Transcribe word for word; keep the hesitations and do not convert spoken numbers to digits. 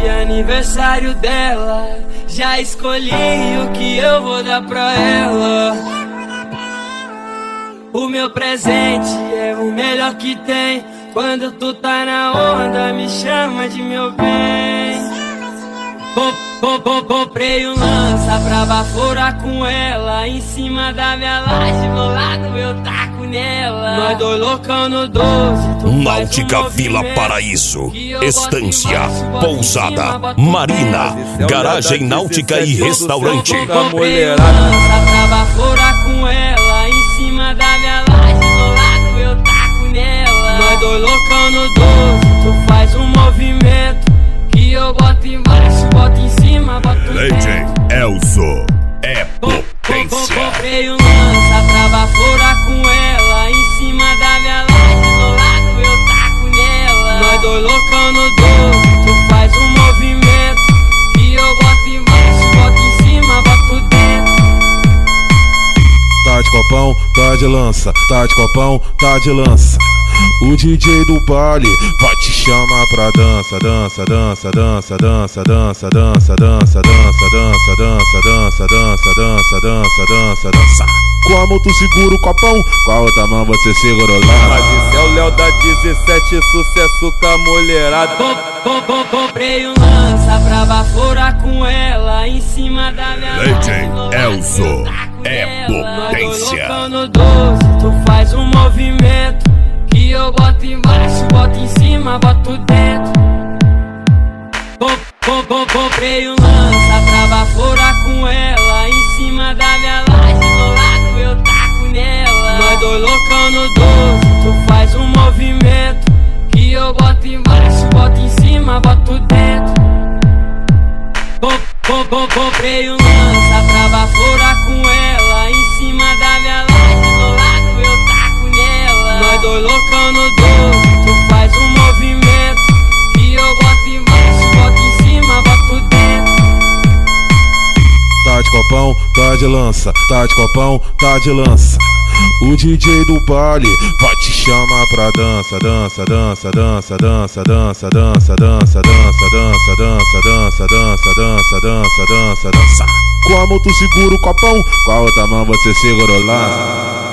hoje é aniversário dela. Já escolhi o que eu vou dar pra ela. O meu presente é o melhor que tem. Quando tu tá na onda, me chama de meu bem. Comprei um lança pra baforar com ela. Em cima da minha laje, do lado eu taco nela. Nós dois loucão no doze. Náutica Vila Paraíso, Estância, Pousada, Marina, Garagem Náutica e Restaurante. Comprei um lança pra baforar com ela. Em cima da minha laje, do lado eu taco nela. Nós dois loucão no doze. Tu faz um movimento que eu boto embaixo, boto em cima, boto D J Elzo é potência. Comprei um lança pra baforar com ela. Em cima da minha laje, do lado eu taco nela. Nós dois loucão no doze. Tu faz um movimento que eu boto embaixo, boto em cima, boto dentro. Tá de copão, tá de lança. Tá de copão, tá de lança. O D J do baile vai te chamar pra dança, dança, dança, dança, dança, dança, dança, dança, dança, dança, dança, dança, dança, dança, dança, dança, dança. Com a mão tu segura o copão, com a outra mão você segura o lança. Mas esse é o Léo da dezessete, sucesso com a mulherada. Comprei um lança pra baforar com ela. Em cima da minha D J Elzo é potência. No doze, tu faz um movimento que eu boto embaixo, boto em cima, boto dentro. Comprei um lança pra baforar com ela. Em cima da minha laje, do lado eu taco nela. Nós dois loucão no doze. Tu faz um movimento que eu boto embaixo, boto em cima, boto dentro. Comprei um lança pra baforar com ela. Em cima da minha laje, do lado eu taco nela. Nós dois loucão no doze. Tu faz um movimento que eu boto embaixo, boto em cima, boto dentro. Tá de copão, tá de lança. Tá de copão, tá de lança. O D J do baile vai te chamar pra dança, dança, dança, dança, dança, dança, dança, dança, dança, dança, dança, dança, dança, dança, dança, dança, dança. Com a mão tu segura o copão, com a outra mão você segura o lança.